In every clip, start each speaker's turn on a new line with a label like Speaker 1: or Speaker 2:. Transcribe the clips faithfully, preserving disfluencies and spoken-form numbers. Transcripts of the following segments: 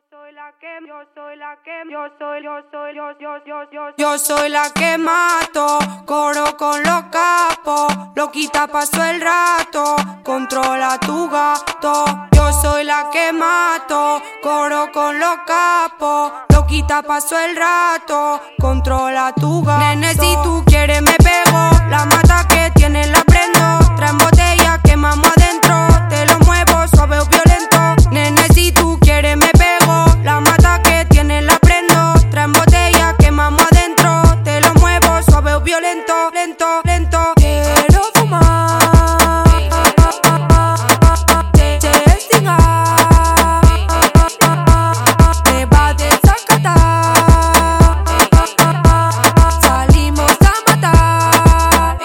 Speaker 1: soy la que, yo soy la que, yo soy, yo soy, yo, yo, yo, yo, yo soy la que mato, coro con los capos, loquita paso el rato, controla tu gato. Yo soy la que mato, coro con los capos, loquita paso el rato, controla tu gato. Nene, si tú quieres me pego, la mata que tiene la prendo, traen botella, quemamos adentro, te lo muevo suave o violento. Nene, si tú quieres me pego, la mata que tiene la prendo, traen botella, quemamos adentro, te lo muevo suave o violento, lento, lento. Quiero fumar, te chingar, me va a desacatar, salimos a matar.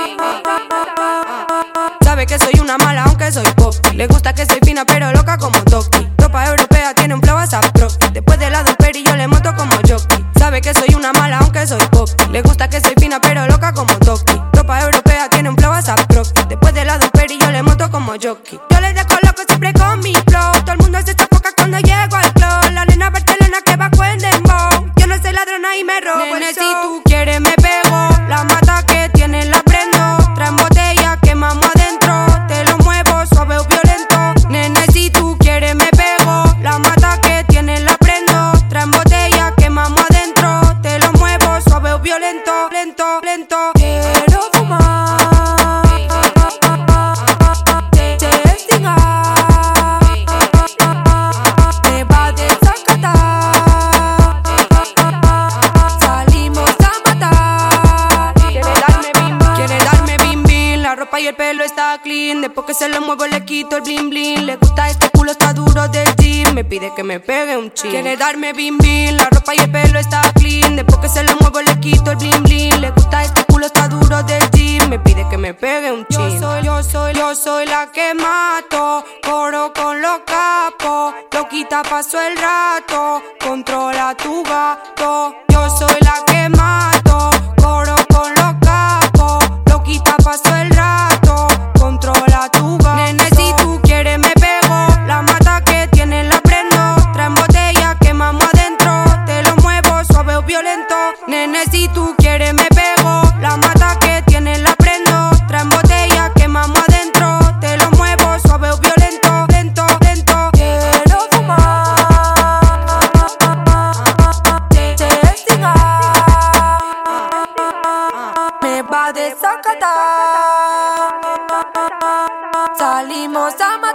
Speaker 1: Sabe que soy una mala aunque soy pop, le gusta que soy fina pero loca como Toki. Ropa europea tiene un flow a Rocky. Después de la del peri yo le monto como jockey. Sabe que soy una mala aunque soy pop, le gusta que soy fina pero loca como Toki. Ropa europea tiene un flow a Rocky. Después de la del peri yo le monto como jockey. Yo le dejo loco siempre con mi flow, todo el mundo se sofoca cuando llego al club. La nena Barcelona que bajo en dembow, yo no soy ladrona y me robo. Nene, el show. Si tú quieres me pego, la mata que tiene la prendo, traen botella, quemamos adentro, te lo muevo suave o violento. Nene, si tú quieres me pego, la mata que tiene la prendo, traen botella, quemamos adentro, te lo muevo suave o violento, lento, lento. Quiero fumar, te chingar, me va a desacatar, salimos a matar. Quiere darme bim, quiere darme bim bim, la ropa y el pelo está clean, después que se lo muevo le quito el bling bling. Le gusta este culo, está duro del gym, me pide que me pegue un chin. Quiere darme bim bim, la ropa y el pelo está clean, después que se lo muevo le quito el bling bling. Le gusta este culo, está duro del gym, me pide que me pegue un chin. Yo soy, yo soy, yo soy la que mato, coro con los capos, loquita paso el rato, controla tu gato. Yo soy la que mato, coro con los capos, loquita paso el rato, controla tu gato. Nene, si tú quieres me pego, la mata que tiene la prendo, traen botella, quemamos adentro, te lo muevo suave o violento. Nene, si tú quieres me pego, la mata que tiene la prendo, traen botella, quemamos adentro, te lo muevo suave o violento, lento, lento. Quiero fumar, te chingar, me va a desacatar, salimos a matar.